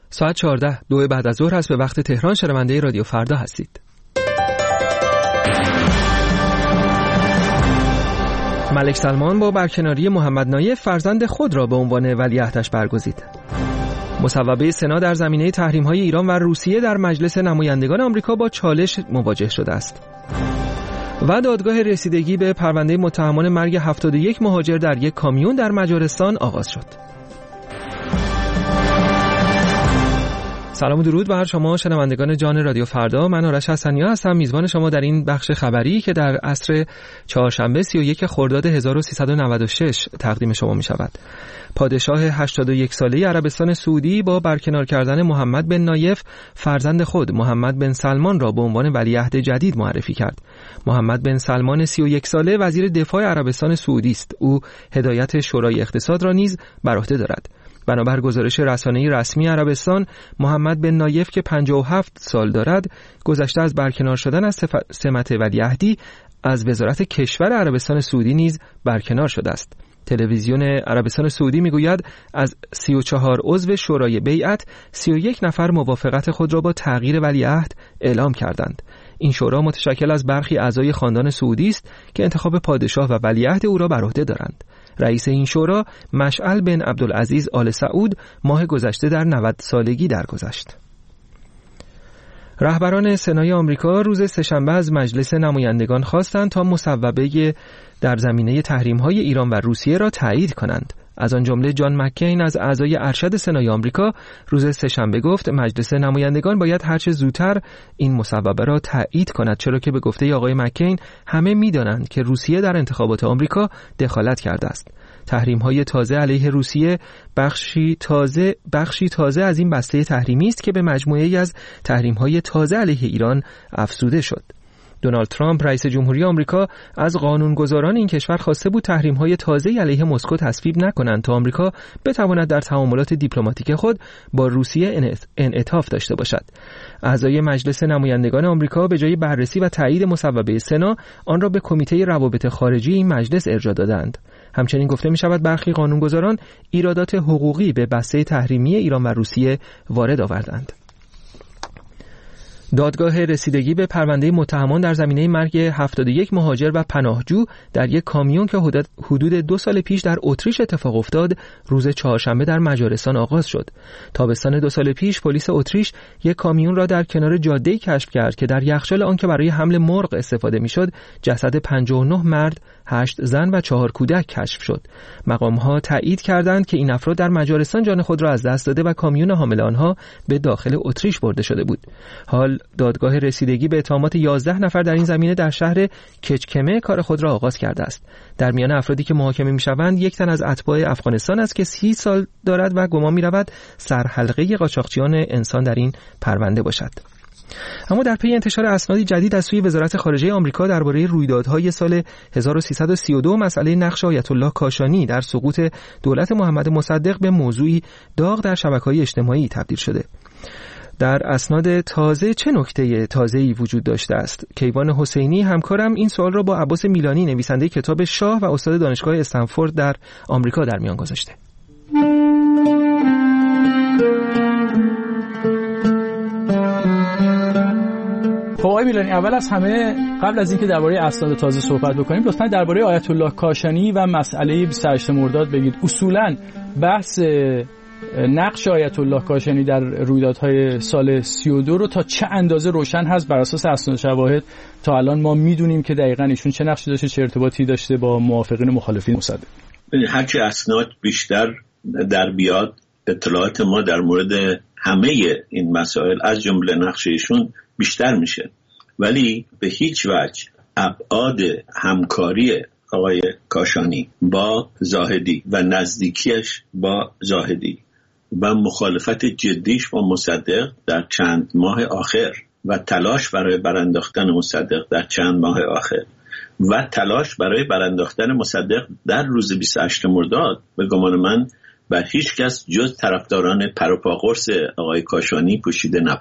ساعت 14 2 بعد از ظهر است به وقت تهران. شنونده رادیو فردا هستید. ملک سلمان با برکناری محمد نایف فرزند خود را به عنوان ولیعهدش برگزید. مصوبه سنا در زمینه تحریم‌های ایران و روسیه در مجلس نمایندگان آمریکا با چالش مواجه شده است. و دادگاه رسیدگی به پرونده متهمان مرگ 71 مهاجر در یک کامیون در مجارستان آغاز شد. سلام و درود بر شما شنوندگان جان رادیو فردا. من آرش حسنی هستم، میزبان شما در این بخش خبری که در عصر چهارشنبه 31 خرداد 1396 تقدیم شما می شود. پادشاه 81 ساله عربستان سعودی با برکنار کردن محمد بن نایف فرزند خود محمد بن سلمان را به عنوان ولیعهد جدید معرفی کرد. محمد بن سلمان 31 ساله وزیر دفاع عربستان سعودی است. او هدایت شورای اقتصاد را نیز بر عهده دارد. بنابر گزارش رسانه‌ای رسمی عربستان، محمد بن نایف که 57 سال دارد، گذشته از برکنار شدن از سمت ولیعهدی از وزارت کشور عربستان سعودی نیز برکنار شده است. تلویزیون عربستان سعودی میگوید از 34 عضو شورای بیعت 31 نفر موافقت خود را با تغییر ولیعهد اعلام کردند. این شورا متشکل از برخی اعضای خاندان سعودی است که انتخاب پادشاه و ولیعهد او را بر عهده دارند. رئیس این شورا مشعل بن عبدالعزیز آل سعود ماه گذشته در 90 سالگی درگذشت. رهبران سنای آمریکا روز سه‌شنبه از مجلس نمایندگان خواستند تا مصوبه در زمینه تحریم‌های ایران و روسیه را تایید کنند. از آن جمله جان مکین از اعضای ارشد سنای آمریکا روز سه‌شنبه گفت مجلس نمایندگان باید هرچه زودتر این مصوبه را تایید کند، چرا که به گفته آقای مکین همه می‌دانند که روسیه در انتخابات آمریکا دخالت کرده است. تحریم‌های تازه علیه روسیه بخشی تازه از این بسته تحریمی است که به مجموعه‌ای از تحریم‌های تازه علیه ایران افزوده شد. دونالد ترامپ رئیس جمهوری آمریکا از قانونگذاران این کشور خواسته بود تحریم‌های تازه‌ای علیه مسکو تصویب نکنند تا آمریکا بتواند در تعاملات دیپلماتیک خود با روسیه انعطاف داشته باشد. اعضای مجلس نمایندگان آمریکا به جای بررسی و تایید مصوبه سنا آن را به کمیته روابط خارجی این مجلس ارجاع دادند. همچنین گفته می‌شود برخی قانونگذاران ایرادات حقوقی به بسته تحریمی ایران و روسیه وارد آوردند. دادگاه رسیدگی به پرونده متهمان در زمینه مرگ 71 مهاجر و پناهجو در یک کامیون که حدود 2 سال پیش در اتریش اتفاق افتاد روز چهارشنبه در مجارستان آغاز شد. تابستان 2 سال پیش پلیس اتریش یک کامیون را در کنار جاده‌ای کشف کرد که در یخچال آن که برای حمل مرغ استفاده می‌شد جسد 59 مرد، 8 زن و 4 کودک کشف شد. مقام‌ها تایید کردند که این افراد در مجارستان جان خود را از دست داده و کامیون حامل آنها به داخل اتریش برده شده بود. حال دادگاه رسیدگی به اتهامات 11 نفر در این زمینه در شهر کچکمه کار خود را آغاز کرده است. در میان افرادی که محاکمه می‌شوند یک تن از اتباع افغانستان است که 30 سال دارد و گمان می‌رود سرحلقه قاچاقچیان انسان در این پرونده باشد. اما در پی انتشار اسنادی جدید از سوی وزارت خارجه آمریکا درباره رویدادهای سال 1332 مسئله نقش آیت الله کاشانی در سقوط دولت محمد مصدق به موضوعی داغ در شبکه‌های اجتماعی تبدیل شده. در اسناد تازه چه نکته تازه‌ای وجود داشته است؟ کیوان حسینی همکارم این سوال را با عباس میلانی نویسنده کتاب شاه و استاد دانشگاه استنفورد در آمریکا در میان گذاشته. خب آقای میلانی، اول از همه قبل از اینکه درباره اسناد تازه صحبت بکنیم لطفاً درباره آیت الله کاشانی و مسئله 28 مرداد بگید. اصولاً بحث نقش آیت الله کاشانی در رویدادهای سال 32 رو تا چه اندازه روشن هست بر اساس اسناد شواهد تا الان ما میدونیم که دقیقاً ایشون چه نقشی داشته، چه ارتباطی داشته با موافقین مخالفین مصدق؟ هرچی اسناد بیشتر در بیاد اطلاعات ما در مورد همه این مسائل از جمله نقش ایشون بیشتر میشه، ولی به هیچ وجه ابعاد همکاری آقای کاشانی با زاهدی و نزدیکیش با زاهدی و مخالفت جدیش با مصدق در چند ماه آخر و تلاش برای برانداختن مصدق در چند ماه آخر و تلاش برای برانداختن مصدق در روز 28 مرداد به گمان من بر هیچ کس جز طرفداران پروپاقرص آقای کاشانی پوشیده نبود.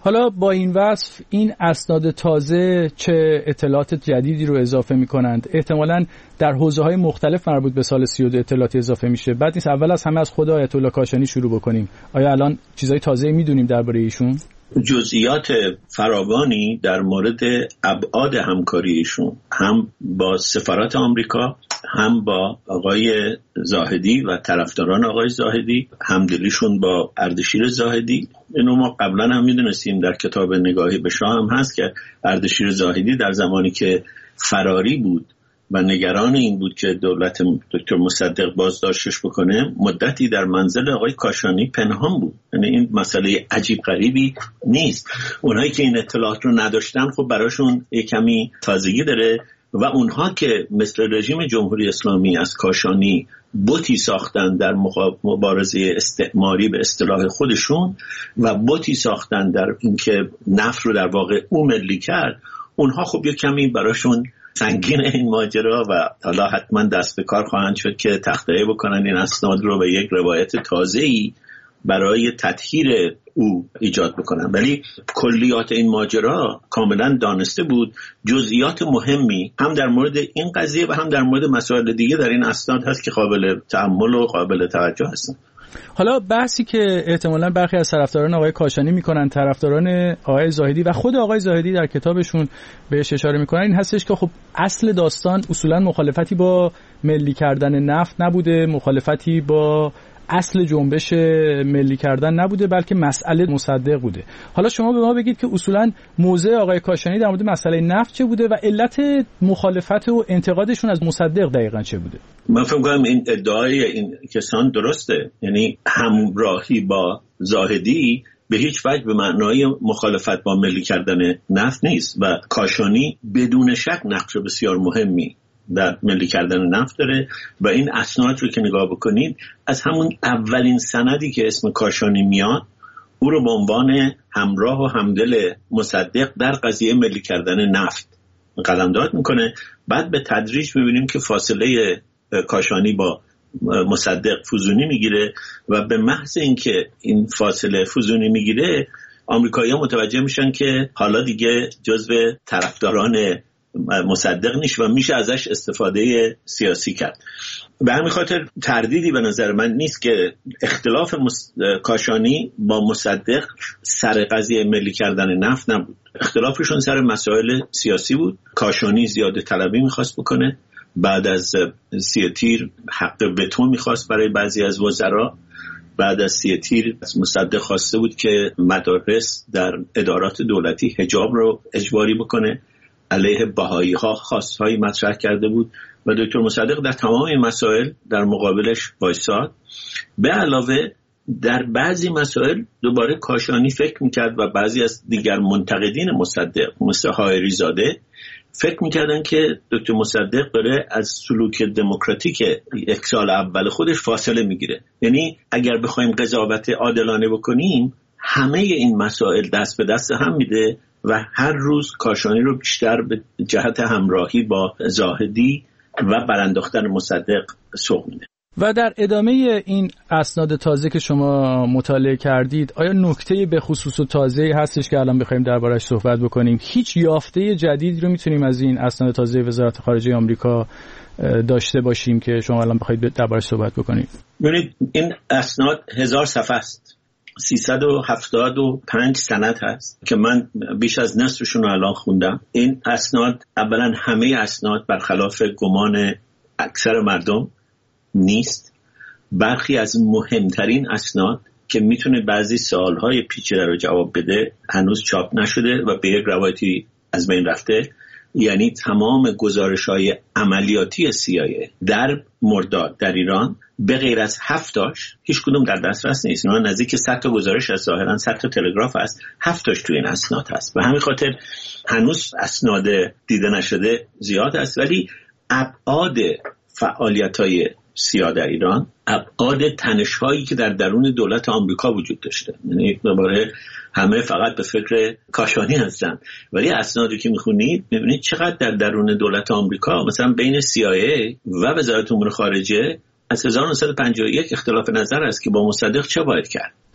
حالا با این وصف این اسناد تازه چه اطلاعات جدیدی رو اضافه می‌کنند؟ احتمالاً در حوزه‌های مختلف مربوط به سال 32 اطلاعاتی اضافه میشه. بعد نیست اول از همه از خود آیت الله کاشانی شروع بکنیم. آیا الان چیزای تازه‌ای می‌دونیم درباره ایشون؟ جزئیات فراوانی در مورد ابعاد همکاری ایشون هم با سفارت آمریکا، هم با آقای زاهدی و طرفداران آقای زاهدی، همدلیشون با اردشیر زاهدی. اینو ما قبلا هم میدونستیم، در کتاب نگاهی به شاه هم هست که اردشیر زاهدی در زمانی که فراری بود و نگران این بود که دولت دکتر مصدق بازداشتش بکنه، مدتی در منزل آقای کاشانی پنهان بود. یعنی این مسئله عجیب غریبی نیست. اونایی که این اطلاعات رو نداشتن خب براشون یک کمی تازگی داره و اونها که مثل رژیم جمهوری اسلامی از کاشانی بوتی ساختن در مبارزه استعماری به اصطلاح خودشون و بوتی ساختن در اینکه نفت رو در واقع او ملی کرد، اونها خب یک کمی براشون سنگین این ماجرا و حالا حتما دست به کار خواهند شد که تخطئه بکنن این اسناد رو به یک روایت تازه‌ای برای تطهیر او ایجاد بکنن. ولی کلیات این ماجرا کاملا دانسته بود. جزئیات مهمی هم در مورد این قضیه و هم در مورد مسائل دیگه در این اسناد هست که قابل تأمل و قابل توجه هستن. حالا بحثی که احتمالاً برخی از طرفداران آقای کاشانی میکنن، طرفداران آقای زاهدی و خود آقای زاهدی در کتابشون بهش اشاره میکنن، این هستش که خب اصل داستان اصولاً مخالفتی با ملی کردن نفت نبوده، مخالفتی با اصل جنبش ملی کردن نبوده، بلکه مسئله مصدق بوده. حالا شما به ما بگید که اصولاً موضع آقای کاشانی در مورد مسئله نفت چه بوده و علت مخالفت و انتقادشون از مصدق دقیقاً چه بوده؟ من فکر می‌کنم این ادعای این کسان درسته. یعنی همراهی با زاهدی به هیچ وجه به معنای مخالفت با ملی کردن نفت نیست و کاشانی بدون شک نقش بسیار مهمی در ملی کردن نفت داره و این اسناد رو که نگاه بکنید، از همون اولین سندی که اسم کاشانی میاد او رو به عنوان همراه و همدل مصدق در قضیه ملی کردن نفت قلمداد میکنه. بعد به تدریج میبینیم که فاصله کاشانی با مصدق فزونی میگیره و به محض اینکه این فاصله فزونی میگیره، آمریکایی‌ها متوجه میشن که حالا دیگه جزو طرفداران مصدق نیست و میشه ازش استفاده سیاسی کرد. به همین خاطر تردیدی به نظر من نیست که اختلاف کاشانی با مصدق سر قضیه ملی کردن نفت نبود. اختلافشون سر مسائل سیاسی بود. کاشانی زیاده طلبی میخواست بکنه، بعد از 30 تیر حق وتو میخواست برای بعضی از وزرا، بعد از 30 تیر از مصدق خواسته بود که مدارس در ادارات دولتی حجاب رو اجباری بکنه، علیه بهایی ها خواستهایی مطرح کرده بود و دکتر مصدق در تمام این مسائل در مقابلش وایساد. به علاوه در بعضی مسائل دوباره کاشانی فکر میکرد و بعضی از دیگر منتقدین مصدق مثل حائری زاده فکر میکردن که دکتر مصدق داره از سلوک دموکراتیک یک سال اول خودش فاصله میگیره. یعنی اگر بخوایم قضاوت عادلانه بکنیم، همه این مسائل دست به دست هم میده و هر روز کاشانی رو بیشتر به جهت همراهی با زاهدی و برانداختن مصدق سوق میده. و در ادامه این اسناد تازه که شما مطالعه کردید، آیا نکته به خصوص و تازه‌ای هستش که الان بخوایم دربارش صحبت بکنیم؟ هیچ یافته جدیدی رو میتونیم از این اسناد تازه وزارت خارجه آمریکا داشته باشیم که شما الان بخواید دربارش صحبت بکنید؟ ببینید این اسناد 1000 صفحه است. 375 سند هست که من بیش از نصفشون رو الان خوندم. این اسناد اولا همه اسناد برخلاف گمان اکثر مردم نیست. برخی از مهمترین اسناد که میتونه بعضی سوالهای پیچیده رو جواب بده هنوز چاپ نشده و به یک روایتی از بین رفته. یعنی تمام گزارش‌های عملیاتی CIA در مرداد در ایران به غیر از 7 تاش هیچ کدوم در دسترس نیست. اینا نزدیک 100 تا گزارش از ظاهرا 100 تا تلگراف است، 7 تاش تو این اسناد هست. و همین خاطر هنوز اسناد دیده نشده زیاد است، ولی ابعاد فعالیت‌های CIA در ایران، ابعاد تنش‌هایی که در درون دولت آمریکا وجود داشته، یعنی دوباره همه فقط به فکر کاشانی هستن، ولی اسنادی که میخونید میبینید چقدر در درون دولت آمریکا مثلا بین CIA و وزارت امور خارجه از 1951 اختلاف نظر است که با مصدق چه باید کرد.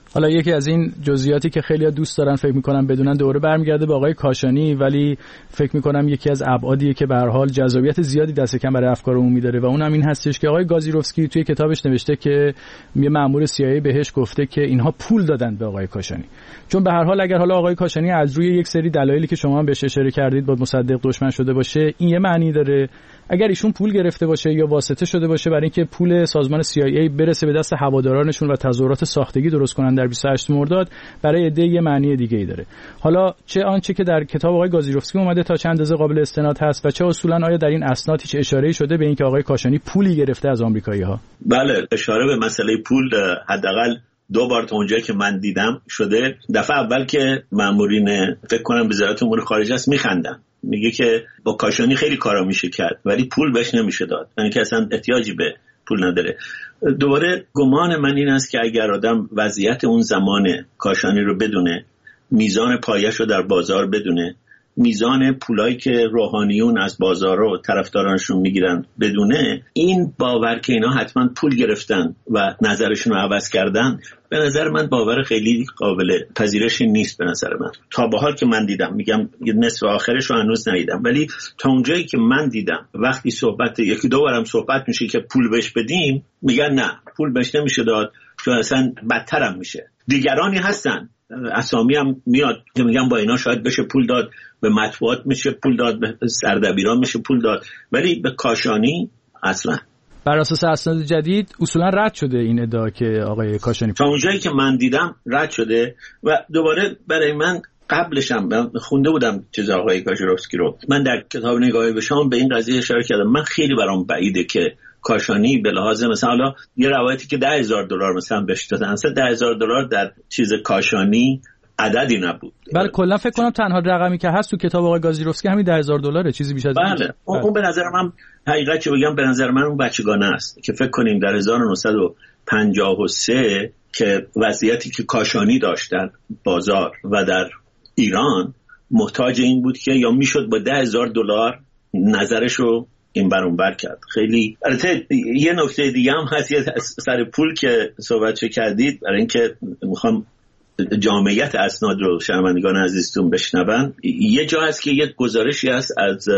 حالا یکی از این جزئیاتی که خیلی‌ها دوست دارن فکر می‌کنن بدونن دوره برمیگرده به آقای کاشانی، ولی فکر می‌کنم یکی از ابعادیه که به هر حال جذابیت زیادی دست کم برای افکار عمومی داره و اونم این هستش که آقای گازیروفسکی توی کتابش نوشته که یه مأمور CIA بهش گفته که اینها پول دادن به آقای کاشانی. چون به هر حال اگر حالا آقای کاشانی از روی یک سری دلایلی که شما هم بهش اشاره کردید با مصدق دشمن شده باشه، این یه معنی داره. اگر ایشون پول گرفته باشه یا واسطه شده باشه برای اینکه پول سازمان CIA برسه به دست هوادارانشون و تظاهرات ساختگی درست کنن در 28 مرداد، برای عده یه معنی دیگه‌ای داره. حالا چه آنچه که در کتاب آقای گازیروفسکی اومده تا چند اندازه قابل استناد هست و چه اصولا آیا در این اسناد هیچ اشاره‌ای شده به اینکه آقای کاشانی پولی گرفته از آمریکایی‌ها؟ بله، اشاره به مسئله پول حداقل 2 بار تا اونجایی که من دیدم شده. دفعه اول که مامورین فکر کنم وزارت امور خارجه است میخندن، میگه که با کاشانی خیلی کارا میشه کرد ولی پول بهش نمیشه داد، یعنی که اصلا احتیاجی به پول نداره. دوباره گمان من این است که اگر آدم وضعیت اون زمان کاشانی رو بدونه، میزان پایش رو در بازار بدونه، میزان پولایی که روحانیون از بازار و طرفدارانشون میگیرن بدونه، این باور که اینا حتما پول گرفتن و نظرشون رو عوض کردن، به نظر من باور خیلی قابل پذیرشی نیست. به نظر من تا به حال که من دیدم، میگم نصف آخرش رو هنوز ندیدم، ولی تا اونجایی که من دیدم وقتی صحبت 1-2 بارم صحبت میشه که پول بهش بدیم، میگن نه پول بهش نمیشه داد چون اصلا بدترم میشه. دیگرانی هستن اسامی هم میاد که میگن با اینا شاید بشه پول داد، به مطبوعات میشه پول داد، به سردبیران میشه پول داد، ولی به کاشانی اصلا. بر اساس اسناد جدید اصولا رد شده این ادعا که آقای کاشانی، تا اونجایی که من دیدم رد شده. و دوباره برای من قبلشم خونده بودم چیز آقای گازیروفسکی رو، من در کتاب نگاهی به شام به این قضیه اشاره کردم. من خیلی برام بعیده که کاشانی به لحاظ مثلا یه روایتی که $10,000 مثلا بهش دادن، اصلا $10,000 در چیز کاشانی عددی نبود. بله کلا فکر کنم تنها رقمی که هست تو کتاب آقای گازیروفسکی همین $10,000 چیزی بیش از بله. اون به نظر من حقیقت چه بگم، به نظر من اون بچگانه است که فکر کنیم در 1953 که وضعیتی که کاشانی داشتن بازار و در ایران محتاج این بود که یا میشد با $10,000 نظرشو این برون بر کرد. خیلی البته یه نکته دیگه هم هست سر پول که صحبت کردید، برای اینکه میخوام جامعیت اسناد رو شنوندگان عزیزتون بشنون. یه جا هست که یه گزارشی هست از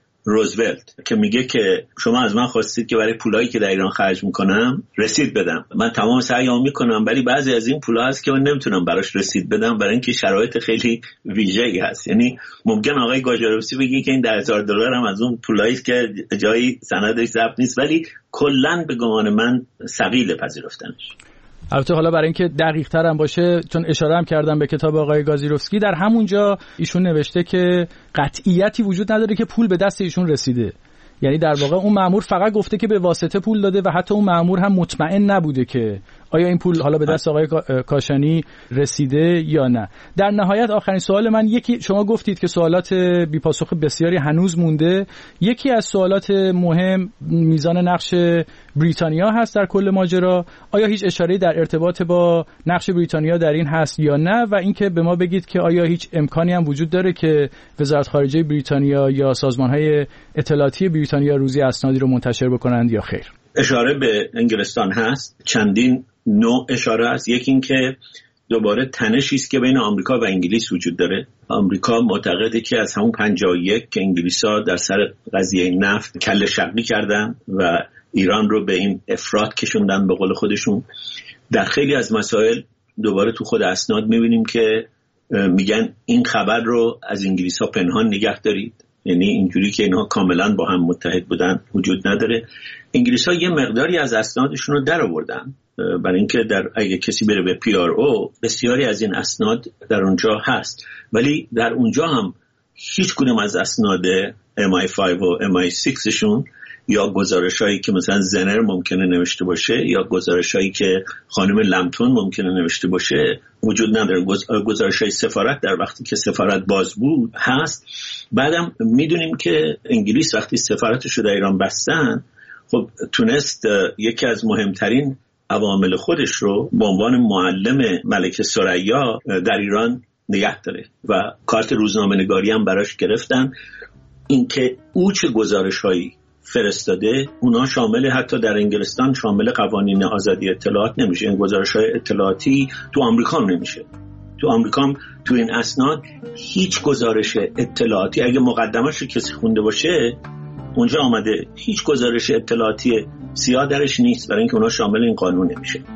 روزولت که میگه که شما از من خواستید که برای پولایی که در ایران خرج میکنم رسید بدم. من تمام سعیام میکنم ولی بعضی از این پولا هست که من نمیتونم براش رسید بدم برای اینکه شرایط خیلی ویژه‌ای هست. یعنی ممکن آقای گازیروفسکی بگه که این $10,000 هم از اون پولایی که جایی سندش ثبت نیست، ولی کلا به گمان من ثقیل پذیرفتنش. البته حالا برای اینکه دقیق تر هم باشه، چون اشاره هم کردم به کتاب آقای گازیروفسکی، در همونجا ایشون نوشته که قطعیتی وجود نداره که پول به دست ایشون رسیده. یعنی در واقع اون مأمور فقط گفته که به واسطه پول داده و حتی اون مأمور هم مطمئن نبوده که آیا این پول حالا به دست آقای کاشانی رسیده یا نه. در نهایت آخرین سوال من، یکی شما گفتید که سوالات بی پاسخ بسیاری هنوز مونده. یکی از سوالات مهم میزان نقش بریتانیا هست در کل ماجرا. آیا هیچ اشاره‌ای در ارتباط با نقش بریتانیا در این هست یا نه؟ و اینکه به ما بگید که آیا هیچ امکانی هم وجود داره که وزارت خارجه بریتانیا یا سازمان‌های اطلاعاتی بریتانیا روزی اسنادی رو منتشر بکنند یا خیر؟ اشاره به انگلستان هست، چندین نوع اشاره هست. یکی این که دوباره تنشی است که بین آمریکا و انگلیس وجود داره. آمریکا معتقده که از همون 51 که انگلیس‌ها در سر قضیه نفت کله شقی کردن و ایران رو به این افراط کشوندن به قول خودشون. در خیلی از مسائل دوباره تو خود اسناد می‌بینیم که میگن این خبر رو از انگلیس‌ها پنهان نگه دارید، یعنی اینجوری که اینها کاملا با هم متحد بودن وجود نداره. انگلیس‌ها یه مقداری از اسنادشون رو در آوردن، برای اینکه اگه کسی بره به PRO بسیاری از این اسناد در اونجا هست، ولی در اونجا هم هیچ کدوم از اسناد MI5 و MI6شون یا گزارشایی که مثلا زنر ممکنه نوشته باشه یا گزارشایی که خانم لمتون ممکنه نوشته باشه وجود نداره. گزارشای سفارت در وقتی که سفارت باز بود هست. بعدم میدونیم که انگلیس وقتی سفارتش رو در ایران بستن، خب تونست یکی از مهمترین عوامل خودش رو به عنوان معلم ملکه ثریا در ایران نگه داره و کارت روزنامه نگاری هم براش گرفتن. اینکه او چه گزارش‌هایی فرستاده اونا شامل، حتی در انگلستان شامل قوانین آزادی اطلاعات نمیشه. این گزارش‌های اطلاعاتی تو آمریکا نمیشه. تو آمریکا تو این اسناد هیچ گزارش اطلاعاتی، اگه مقدمش رو کسی خونده باشه اونجا آمده هیچ گزارش اطلاعاتی سیاه درش نیست، برای اینکه اونا شامل این قانون نمیشه.